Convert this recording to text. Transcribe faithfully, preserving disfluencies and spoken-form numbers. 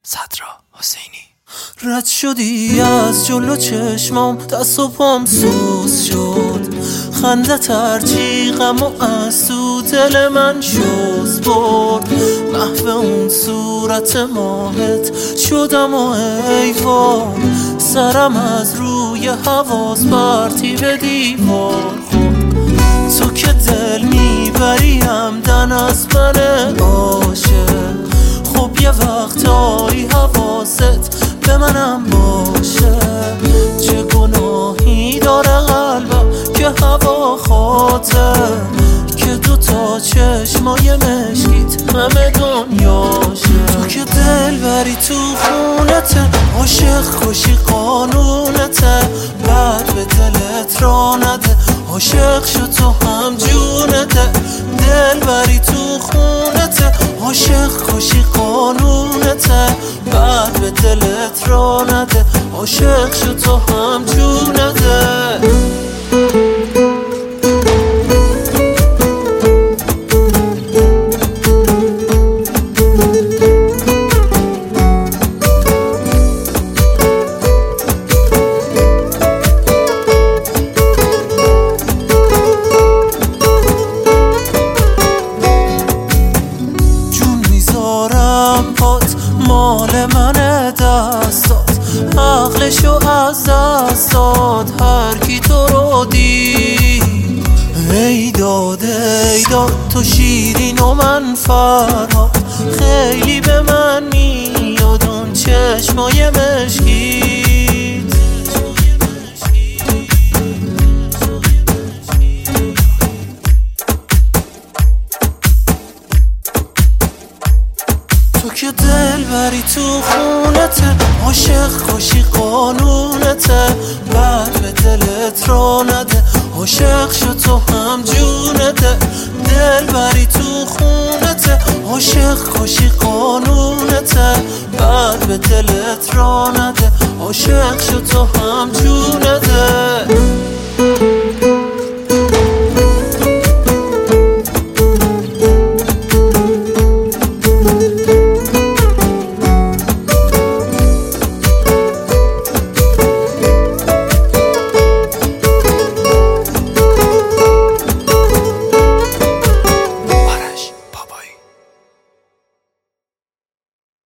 صدرا حسینی. رد شدی از جلو چشمام، دست و پام سوز شد، خنده ترچی غم و از تو دل من شست برد. محو اون صورت ماهت شدم و ای وای، سرم از روی حواس برتی به دیوار خورد. تو که دل میبری همدن از من عاشق، خب یه وقتایی حواست به منم باشه. چه گناهی داره قلبم که هوا خاطر، که دو تا چشمای مشکیت همه دنیاشه. تو که دل بری تو خونته، عاشق کشی قانونته، بعد به دلت را نده، عاشق شو تو هم جونته. دل بری تو خونته، عاشق کشی قانونته، بعد به دلت را نده، عاشق شو تو هم جونته. مال من دستات، عقلشو از دست داد هر کی تو رو دید. ای داد ای داد تو شیرین و من فرهاد، خیلی به من میاد اون چشمای مشکیت. تو که دل بری تو خونته، عاشق کشی قانونته، بعد به دلت را نده، عاشق شو تو هم جونته. دل بری تو خونته، عاشق کشی قانونته، بعد به دلت را نده، عاشق شو تو هم جونته.